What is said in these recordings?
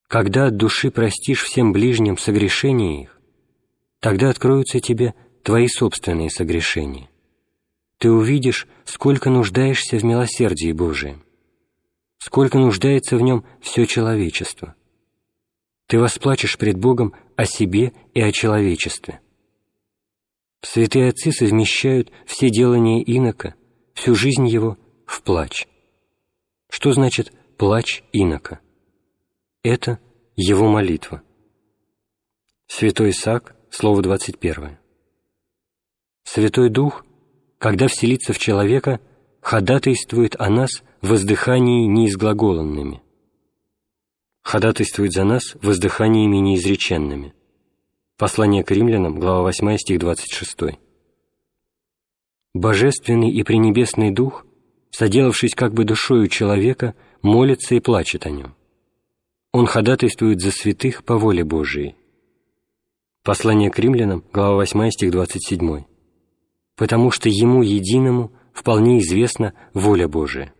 Когда от души простишь всем ближним согрешения их, тогда откроются тебе твои собственные согрешения. Ты увидишь, сколько нуждаешься в милосердии Божием, сколько нуждается в нем все человечество. Ты восплачешь пред Богом о себе и о человечестве. Святые отцы совмещают все делания инока, всю жизнь его в плач. Что значит плач инока? Это его молитва. Святой Исаак, слово 21. Святой Дух, когда вселится в человека, ходатайствует о нас в воздыхании неизглаголанными, ходатайствует за нас воздыханиями неизреченными. Послание к римлянам, глава 8, стих 26. Божественный и пренебесный Дух, соделавшись как бы душою человека, молится и плачет о нем. Он ходатайствует за святых по воле Божией. Послание к римлянам, глава 8, стих 27. Потому что Ему единому вполне известна воля Божия.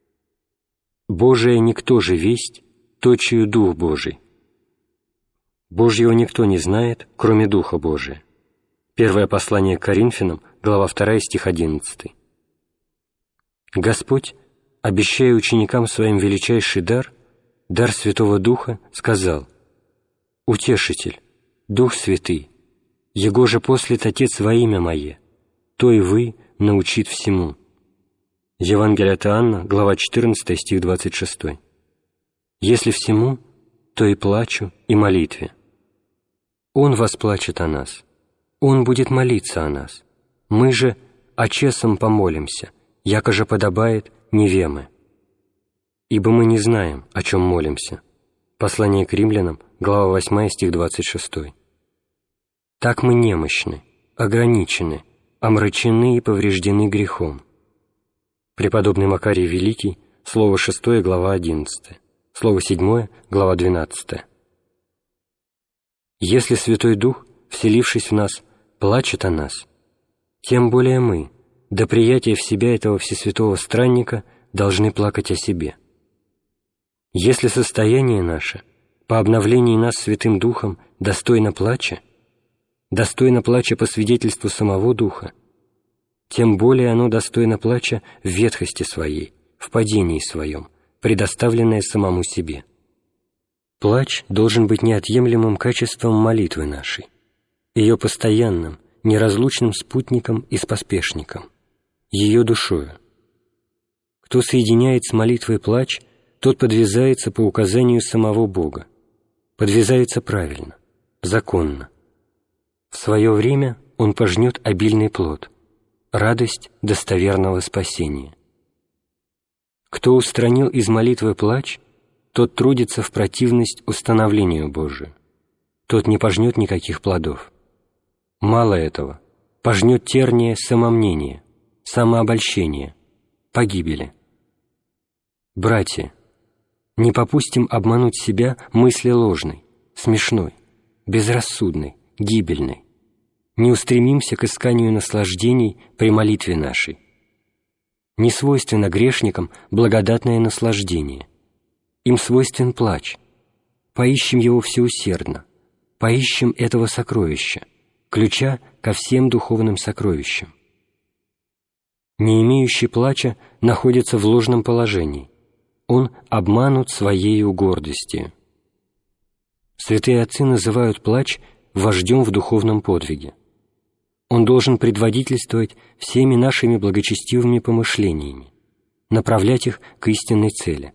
Божия никто же весть, точию Дух Божий. Божьего никто не знает, кроме Духа Божия. Первое послание к Коринфянам, глава 2, стих 11. Господь, обещая ученикам своим величайший дар, дар Святого Духа, сказал: «Утешитель, Дух Святый, Его же послет Отец во имя Мое, то и вы научит всему». Евангелие от Иоанна, глава 14, стих 26. «Если всему, то и плачу, и молитве». Он восплачет о нас, Он будет молиться о нас. Мы же очесом помолимся, яко же подобает невемы. Ибо мы не знаем, о чем молимся. Послание к римлянам, глава 8, стих 26. Так мы немощны, ограничены, омрачены и повреждены грехом. Преподобный Макарий Великий, слово 6, глава 11, слово 7, глава 12. Если Святой Дух, вселившись в нас, плачет о нас, тем более мы, до приятия в себя этого всесвятого странника, должны плакать о себе. Если состояние наше, по обновлении нас Святым Духом, достойно плача по свидетельству самого Духа, тем более оно достойно плача в ветхости своей, в падении своем, предоставленное самому себе. Плач должен быть неотъемлемым качеством молитвы нашей, ее постоянным, неразлучным спутником и споспешником, ее душою. Кто соединяет с молитвой плач, тот подвязается по указанию самого Бога, подвязается правильно, законно. В свое время он пожнет обильный плод, радость достоверного спасения. Кто устранил из молитвы плач, тот трудится в противность установлению Божию, тот не пожнет никаких плодов. Мало этого, пожнет терния самомнения, самообольщения, погибели. Братья, не попустим обмануть себя мысли ложной, смешной, безрассудной, гибельной. Не устремимся к исканию наслаждений при молитве нашей. Не свойственно грешникам благодатное наслаждение. Им свойствен плач. Поищем его всеусердно, поищем этого сокровища, ключа ко всем духовным сокровищам. Не имеющий плача находится в ложном положении. Он обманут своею гордостью. Святые отцы называют плач вождем в духовном подвиге. Он должен предводительствовать всеми нашими благочестивыми помышлениями, направлять их к истинной цели.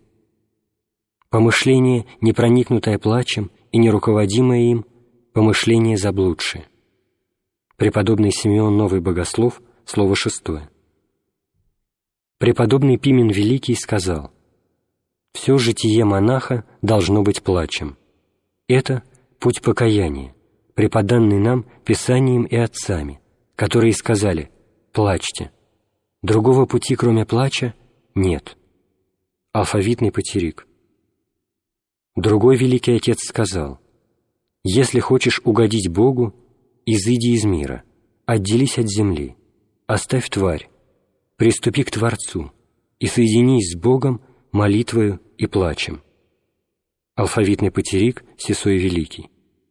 Помышление, не проникнутое плачем и не руководимое им, помышление заблудшее. Преподобный Симеон Новый Богослов, слово 6. Преподобный Пимен Великий сказал: «Все житие монаха должно быть плачем. Это путь покаяния, преподанный нам Писанием и отцами, которые сказали: плачьте. Другого пути, кроме плача, нет». Алфавитный Патерик. Другой великий отец сказал: «Если хочешь угодить Богу, изыди из мира, отделись от земли, оставь тварь, приступи к Творцу и соединись с Богом молитвою и плачем». Алфавитный патерик Сысой Великий.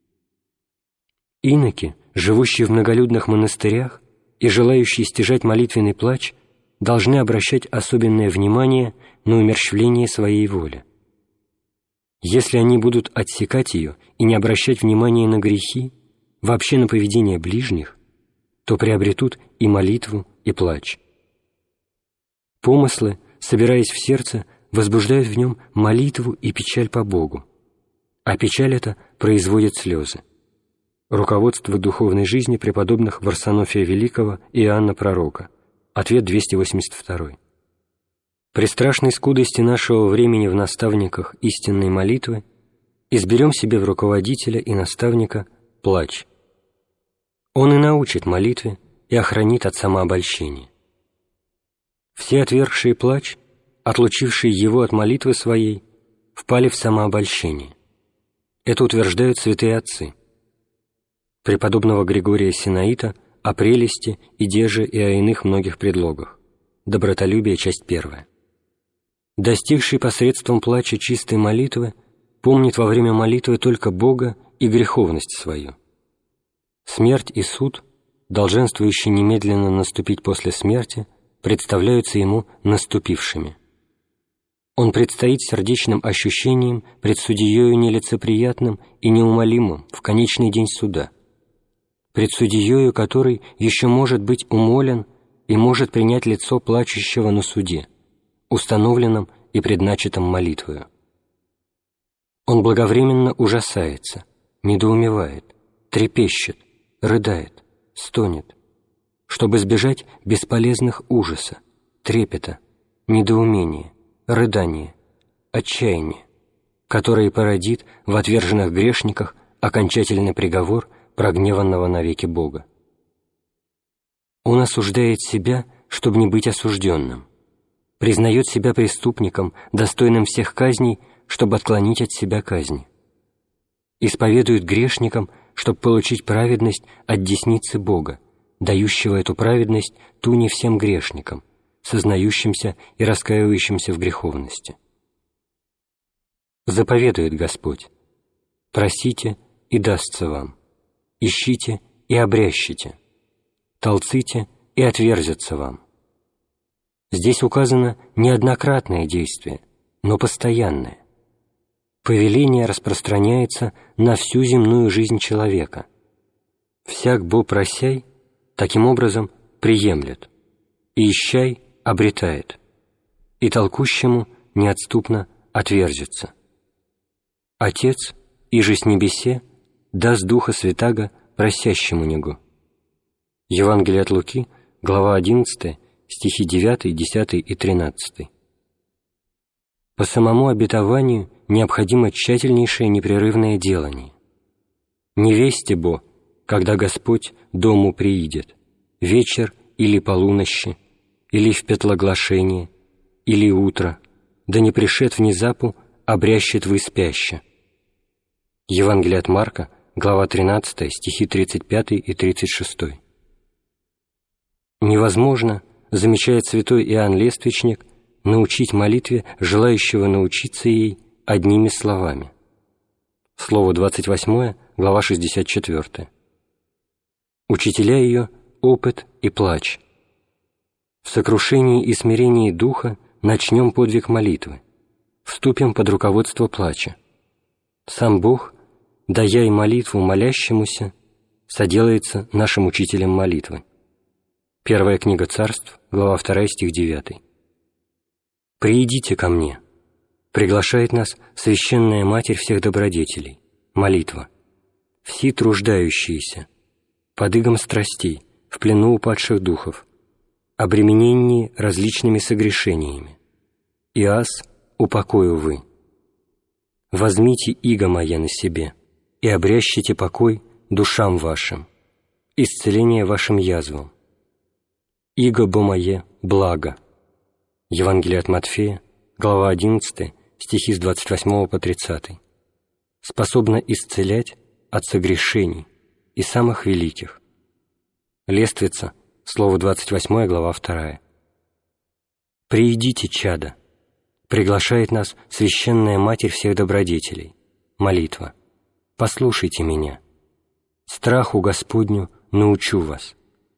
Иноки, живущие в многолюдных монастырях и желающие стяжать молитвенный плач, должны обращать особенное внимание на умерщвление своей воли. Если они будут отсекать ее и не обращать внимания на грехи, вообще на поведение ближних, то приобретут и молитву, и плач. Помыслы, собираясь в сердце, возбуждают в нем молитву и печаль по Богу, а печаль эта производит слезы. Руководство духовной жизни преподобных Варсонофия Великого и Иоанна Пророка. Ответ 282. При страшной скудости нашего времени в наставниках истинной молитвы изберем себе в руководителя и наставника плач. Он и научит молитве и охранит от самообольщения. Все отвергшие плач, отлучившие его от молитвы своей, впали в самообольщение. Это утверждают святые отцы. Преподобного Григория Синаита о прелести и деже и о иных многих предлогах. Добротолюбие, часть 1. Достигший посредством плача чистой молитвы помнит во время молитвы только Бога и греховность свою. Смерть и суд, долженствующие немедленно наступить после смерти, представляются ему наступившими. Он предстоит сердечным ощущением пред судьею нелицеприятным и неумолимым в конечный день суда, пред судьею, который еще может быть умолен и может принять лицо плачущего на суде, установленном и предначатом молитвою. Он благовременно ужасается, недоумевает, трепещет, рыдает, стонет, чтобы избежать бесполезных ужаса, трепета, недоумения, рыдания, отчаяния, которые породит в отверженных грешниках окончательный приговор прогневанного навеки Бога. Он осуждает себя, чтобы не быть осужденным, признает себя преступником, достойным всех казней, чтобы отклонить от себя казни, исповедует грешникам, чтобы получить праведность от десницы Бога, дающего эту праведность ту не всем грешникам, сознающимся и раскаивающимся в греховности. Заповедует Господь: «Просите, и дастся вам, ищите, и обрящите, толците, и отверзятся вам». Здесь указано неоднократное действие, но постоянное. Повеление распространяется на всю земную жизнь человека. «Всяк бо просяй, таким образом приемлет, и ищай, обретает, и толкущему неотступно отверзится. Отец, иже с небесе, даст Духа Святаго просящему Него». Евангелие от Луки, глава 11, стихи 9, 10 и 13. По самому обетованию необходимо тщательнейшее непрерывное делание. «Не весте бо, когда Господь дому приидет, вечер или полунощи, или в петлоглашение, или утро, да не пришед внезапу, обрящет вы спяще». Евангелие от Марка, глава 13, стихи 35 и 36. Невозможно, замечает святой Иоанн Лествичник, научить молитве желающего научиться ей одними словами. Слово 28, глава 64. Учителя ее — опыт и плач. В сокрушении и смирении духа начнем подвиг молитвы, вступим под руководство плача. Сам Бог, дая и молитву молящемуся, соделается нашим учителем молитвы. Первая книга Царств, глава 2, стих 9. «Приидите ко мне», приглашает нас священная Матерь всех добродетелей, молитва. «Все труждающиеся, под игом страстей, в плену упадших духов, обремененные различными согрешениями. И аз упокою вы. Возьмите иго мое на себе, и обрящите покой душам вашим, исцеление вашим язвам. Иго бо мое благо». Евангелие от Матфея, глава 11, стихи с 28 по 30. Способна исцелять от согрешений и самых великих. Лествица, слово 28, глава 2. «Приидите, чада, приглашает нас Священная Матерь всех добродетелей. Молитва. «Послушайте меня. Страху Господню научу вас».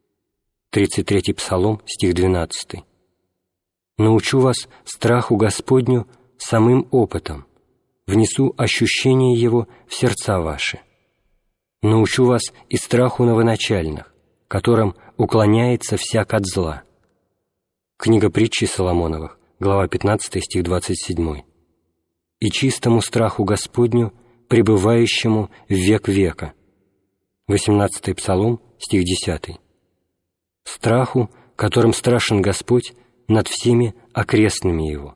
33-й Псалом, стих 12. «Научу вас страху Господню самым опытом, внесу ощущение Его в сердца ваши. Научу вас и страху новоначальных, которым уклоняется всяк от зла». Книга Притчи Соломоновых, глава 15, стих 27. «И чистому страху Господню, пребывающему в век века». 18-й Псалом, стих 10. «Страху, которым страшен Господь над всеми окрестными Его».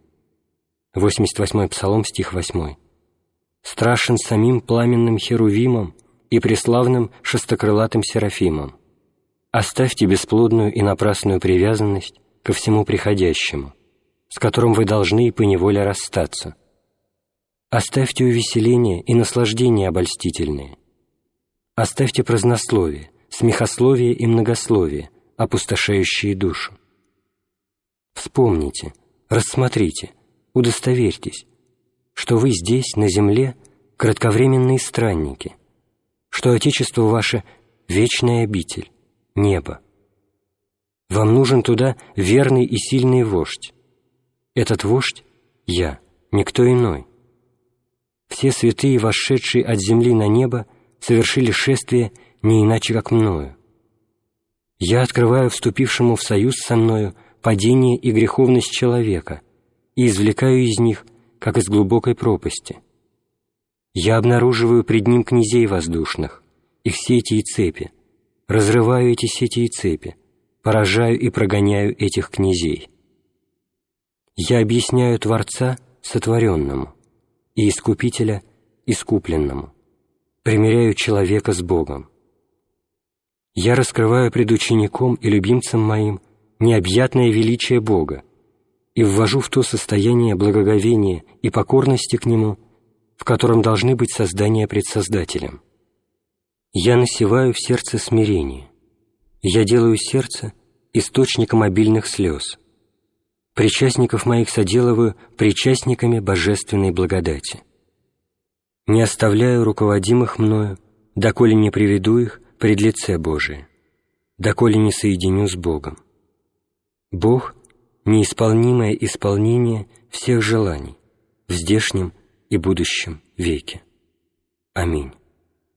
88-й Псалом, стих 8. «Страшен самим пламенным херувимом и преславным шестокрылатым серафимом. Оставьте бесплодную и напрасную привязанность ко всему приходящему, с которым вы должны и поневоле расстаться. Оставьте увеселение и наслаждения обольстительные. Оставьте празднословие, смехословие и многословие, опустошающие душу. Вспомните, рассмотрите, удостоверьтесь, что вы здесь, на земле, кратковременные странники, что Отечество ваше — вечная обитель, небо. Вам нужен туда верный и сильный вождь. Этот вождь — я, никто иной. Все святые, восшедшие от земли на небо, совершили шествие не иначе, как мною. Я открываю вступившему в союз со мною падение и греховность человека и извлекаю из них, как из глубокой пропасти. Я обнаруживаю пред ним князей воздушных, их сети и цепи, разрываю эти сети и цепи, поражаю и прогоняю этих князей. Я объясняю Творца сотворенному и Искупителя искупленному, примиряю человека с Богом. Я раскрываю пред учеником и любимцем моим необъятное величие Бога и ввожу в то состояние благоговения и покорности к Нему, в котором должны быть создания пред Создателем. Я насеваю в сердце смирение, я делаю сердце источником обильных слез, причастников моих соделываю причастниками божественной благодати. Не оставляю руководимых мною, доколе не приведу их пред лице Божие, доколе не соединю с Богом. Бог — неисполнимое исполнение всех желаний в здешнем и будущем веке. Аминь.